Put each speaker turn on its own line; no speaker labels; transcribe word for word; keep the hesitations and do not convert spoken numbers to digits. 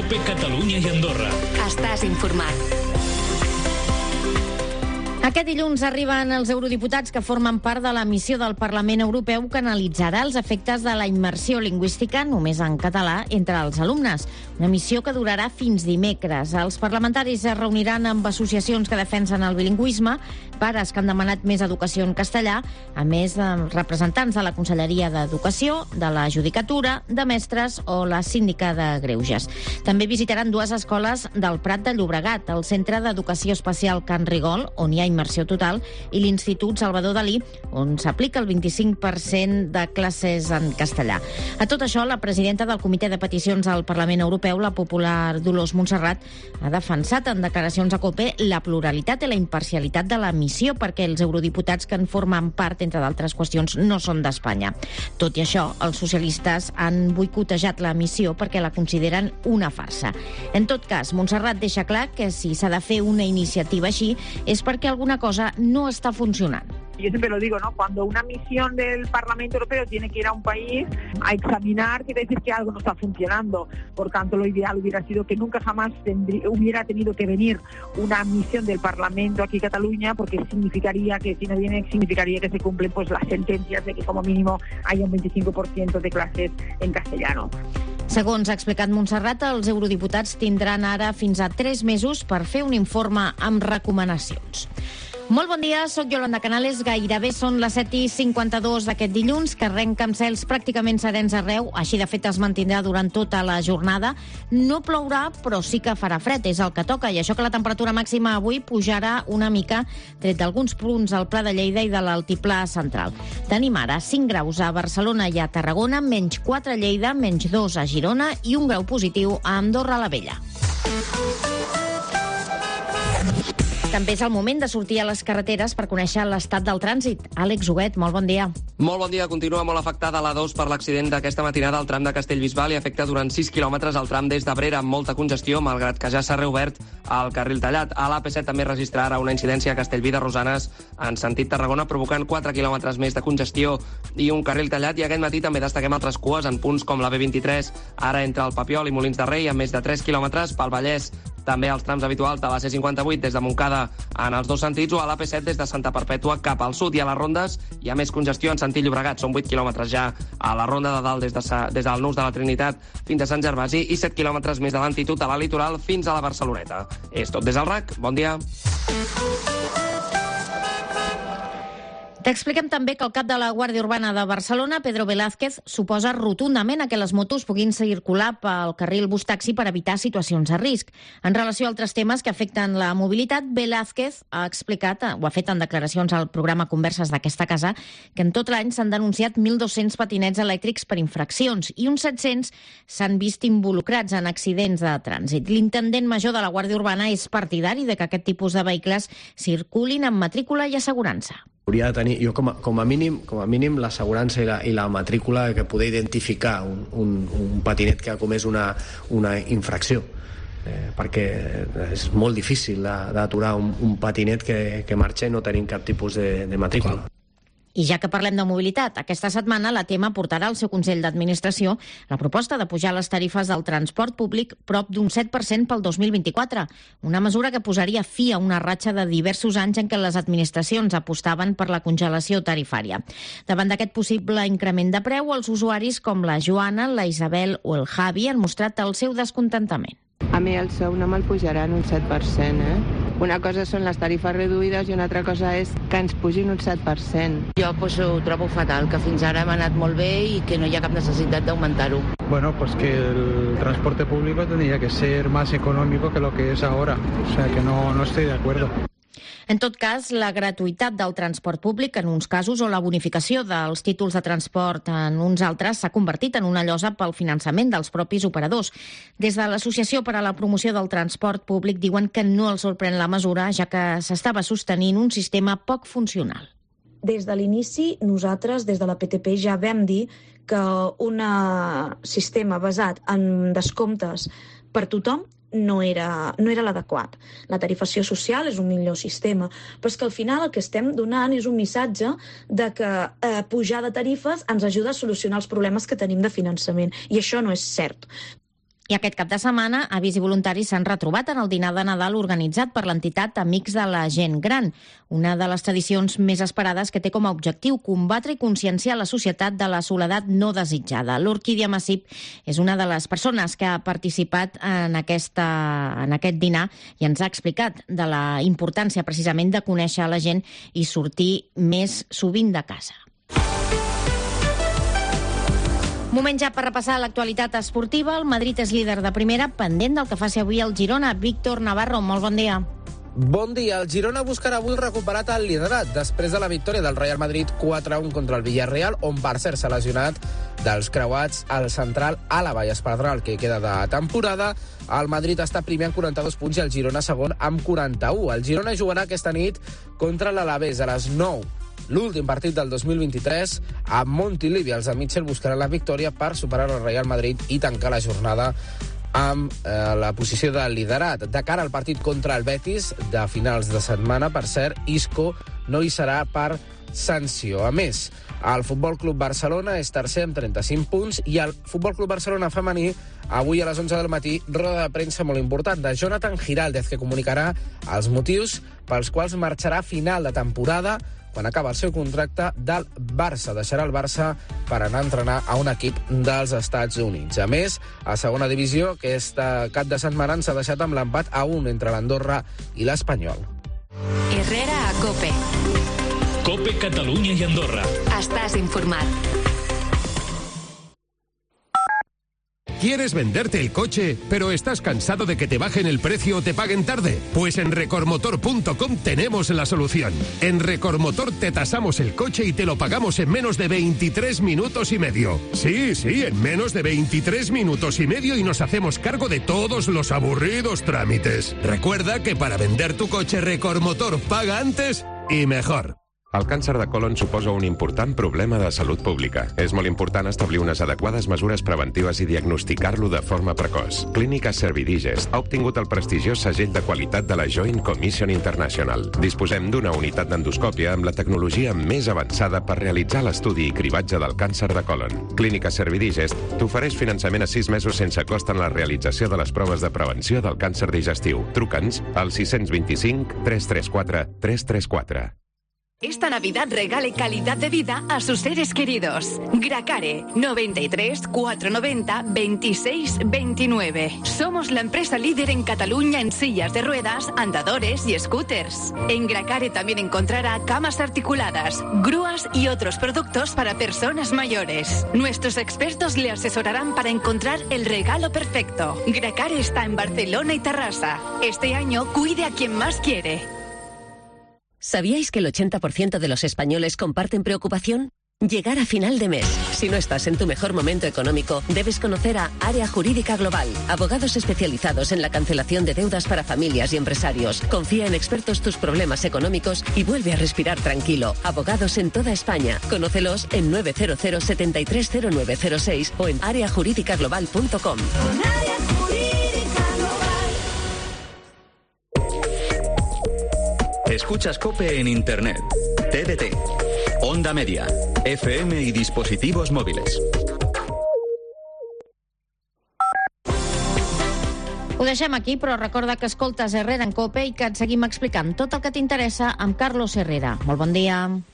COPE Catalunya i Andorra.
Estàs informat. Aquest dilluns arriben els eurodiputats que formen part de la missió del Parlament Europeu que analitzarà els efectes de la immersió lingüística només en català entre els alumnes. Una missió que durarà fins dimecres. Els parlamentaris es reuniran amb associacions que defensen el bilingüisme, pares que han demanat més educació en castellà, a més de representants de la Conselleria d'Educació, de la Judicatura, de mestres o la síndica de Greuges. També visitaran dues escoles del Prat de Llobregat, el Centre d'Educació Especial Can Rigol, on hi ha immersió total, i l'Institut Salvador Dalí, on s'aplica el vint-i-cinc per cent de classes en castellà. A tot això, la presidenta del Comitè de Peticions al Parlament Europeu, la popular Dolors Montserrat, ha defensat en declaracions a COPE la pluralitat i la imparcialitat de la missió, perquè els eurodiputats que en formen part, entre d'altres qüestions, no són d'Espanya. Tot i això, els socialistes han boicotejat la missió perquè la consideren una farsa. En tot cas, Montserrat deixa clar que si s'ha de fer una iniciativa així és perquè alguna cosa no está funcionando.
Yo siempre lo digo, ¿no? Cuando una misión del Parlamento Europeo tiene que ir a un país a examinar, quiere decir que algo no está funcionando. Por tanto, lo ideal hubiera sido que nunca jamás tendría, hubiera tenido que venir una misión del Parlamento aquí en Cataluña, porque significaría que, si no viene, significaría que se cumplen pues las sentencias de que como mínimo haya un veinticinco por ciento de clases en castellano.
Segons ha explicat Montserrat, els eurodiputats tindran ara fins a tres mesos per fer un informe amb recomanacions. Molt bon dia, soc Yolanda Canales. Gairebé són les set i cinquanta-dos d'aquest dilluns, que arrenca amb cels pràcticament serens arreu. Així, de fet, es mantindrà durant tota la jornada. No plourà, però sí que farà fred, és el que toca. I això que la temperatura màxima avui pujarà una mica, tret d'alguns punts al Pla de Lleida i de l'Altiplà Central. Tenim ara cinc graus a Barcelona i a Tarragona, menys quatre a Lleida, menys dos a Girona i un grau positiu a Andorra la Vella. També és el moment de sortir a les carreteres per conèixer l'estat del trànsit. Àlex Huguet, molt bon dia.
Molt bon dia. Continua molt afectada la dos per l'accident d'aquesta matinada al tram de Castellbisbal i afecta durant sis quilòmetres el tram des d'Abrera amb molta congestió, malgrat que ja s'ha reobert el carril tallat. A l'A P set també registra ara una incidència a Castellví de Rosanes en sentit Tarragona, provocant quatre quilòmetres més de congestió i un carril tallat. I aquest matí també destaquem altres cues en punts com la B vint-i-tres, ara entre el Papiol i Molins de Rei, amb més de tres quilòmetres. Pel Vallès, també els trams habituals de la C cinquanta-vuit des de Montcada en els dos sentits, o a l'A P set des de Santa Perpètua cap al sud. I a les rondes hi ha més congestió en sentit Llobregat. Són vuit quilòmetres ja a la ronda de dalt des, de, des del Nus de la Trinitat fins a Sant Gervasi i set quilòmetres més de lentitud a la litoral fins a la Barceloneta. És tot des del R A C. Bon dia.
T'expliquem també que el cap de la Guàrdia Urbana de Barcelona, Pedro Velázquez, s'oposa rotundament a que les motos puguin circular pel carril bus-taxi per evitar situacions de risc. En relació a altres temes que afecten la mobilitat, Velázquez ha explicat, o ha fet en declaracions al programa Converses d'aquesta casa, que en tot l'any s'han denunciat mil dos-cents patinets elèctrics per infraccions i uns set-cents s'han vist involucrats en accidents de trànsit. L'intendent major de la Guàrdia Urbana és partidari de que aquest tipus de vehicles circulin amb matrícula i assegurança.
Hauria de tenir, jo com a, com a mínim, com a mínim l'assegurança i la, i la matrícula que poder identificar un, un, un patinet que ha comès una, una infracció. Eh, perquè és molt difícil d'aturar un, un patinet que, que marxa i no tenim cap tipus de, de matrícula.
I ja que parlem de mobilitat, aquesta setmana la T E M portarà al seu Consell d'Administració la proposta de pujar les tarifes del transport públic prop d'un set per cent pel dos mil vint-i-quatre, una mesura que posaria fi a una ratxa de diversos anys en què les administracions apostaven per la congelació tarifària. Davant d'aquest possible increment de preu, els usuaris com la Joana, la Isabel o el Javi han mostrat el seu descontentament.
A mi el sou no me'l pujaran un set per cent, eh? Una cosa són les tarifes reduïdes i una altra cosa és que ens pugin un set per cent.
Jo pues, ho trobo fatal, que fins ara m'ha anat molt bé i que no hi ha cap necessitat d'augmentar-ho.
Bueno, pues que el transporte público tendría que ser más económico que lo que es ahora. O sea, que no, no estoy de acuerdo.
En tot cas, la gratuïtat del transport públic en uns casos o la bonificació dels títols de transport en uns altres s'ha convertit en una llosa pel finançament dels propis operadors. Des de l'Associació per a la Promoció del Transport Públic diuen que no els sorprèn la mesura, ja que s'estava sostenint un sistema poc funcional.
Des de l'inici, nosaltres, des de la P T P, ja vam dir que un sistema basat en descomptes per tothom no era, no era l'adequat. La tarifació social és un millor sistema, però és que al final el que estem donant és un missatge de que eh, pujar de tarifes ens ajuda a solucionar els problemes que tenim de finançament, i això no és cert.
I aquest cap de setmana, avis i voluntaris s'han retrobat en el dinar de Nadal organitzat per l'entitat Amics de la Gent Gran, una de les tradicions més esperades que té com a objectiu combatre i conscienciar la societat de la soledat no desitjada. L'Orquídia Massip és una de les persones que ha participat en, aquesta, en aquest dinar i ens ha explicat de la importància precisament de conèixer la gent i sortir més sovint de casa. Moment ja per repassar l'actualitat esportiva. El Madrid és líder de primera, pendent del que faci avui el Girona. Víctor Navarro, molt bon dia.
Bon dia. El Girona buscarà avui recuperar el liderat després de la victòria del Real Madrid quatre a un contra el Villarreal, on per cert s'ha lesionat dels creuats al central Àlava i es perdrà el que queda de temporada. El Madrid està primer amb quaranta-dos punts i el Girona segon amb quaranta-u. El Girona jugarà aquesta nit contra l'Alavés a les nou. L'últim partit del dos mil vint-i-tres a Montilivi. Els de Mitchell buscaran la victòria per superar el Real Madrid i tancar la jornada amb eh, la posició de liderat. De cara al partit contra el Betis de finals de setmana, per cert, Isco no hi serà per sanció. A més, el Futbol Club Barcelona és tercer amb trenta-cinc punts i el Futbol Club Barcelona femení avui a les onze del matí roda de premsa molt important de Jonathan Giraldez, que comunicarà els motius pels quals marxarà a final de temporada quan acaba el seu contracte del Barça. Deixarà el Barça per anar a entrenar a un equip dels Estats Units. A més, a segona divisió, aquest cap de setmana s'ha deixat amb l'empat a un entre l'Andorra i l'Espanyol.
Herrera a COPE.
COPE Catalunya i Andorra.
Estàs informat.
¿Quieres venderte el coche, pero estás cansado de que te bajen el precio o te paguen tarde? Pues en Recormotor punto com tenemos la solución. En Recormotor te tasamos el coche y te lo pagamos en menos de veintitrés minutos y medio. Sí, sí, en menos de veintitrés minutos y medio y nos hacemos cargo de todos los aburridos trámites. Recuerda que para vender tu coche Recormotor paga antes y mejor.
El càncer de colon suposa un important problema de salut pública. És molt important establir unes adequades mesures preventives i diagnosticar-lo de forma precoç. Clínica Servidigest ha obtingut el prestigiós segell de qualitat de la Joint Commission International. Disposem d'una unitat d'endoscòpia amb la tecnologia més avançada per realitzar l'estudi i cribatge del càncer de colon. Clínica Servidigest t'ofereix finançament a sis mesos sense cost en la realització de les proves de prevenció del càncer digestiu. Truca'ns al sis vint cinc, tres tres quatre, tres tres quatre.
Esta Navidad regale calidad de vida a sus seres queridos. Gracare, noventa y tres, cuatrocientos noventa, veintiséis veintinueve. Somos la empresa líder en Cataluña en sillas de ruedas, andadores y scooters. En Gracare también encontrará camas articuladas, grúas y otros productos para personas mayores. Nuestros expertos le asesorarán para encontrar el regalo perfecto. Gracare está en Barcelona y Terrassa. Este año cuide a quien más quiere.
¿Sabíais que el ochenta por ciento de los españoles comparten preocupación? Llegar a final de mes. Si no estás en tu mejor momento económico, debes conocer a Área Jurídica Global, abogados especializados en la cancelación de deudas para familias y empresarios. Confía en expertos tus problemas económicos y vuelve a respirar tranquilo. Abogados en toda España. Conócelos en nueve cero cero, setenta y tres cero nueve cero seis o en área jurídica global punto com.
Escuchas COPE en Internet, T D T, Onda Media, F M y dispositivos móviles.
Ho deixem aquí, però recorda que escoltes Herrera en COPE i que et seguim explicant tot el que t'interessa amb Carlos Herrera. Molt bon dia.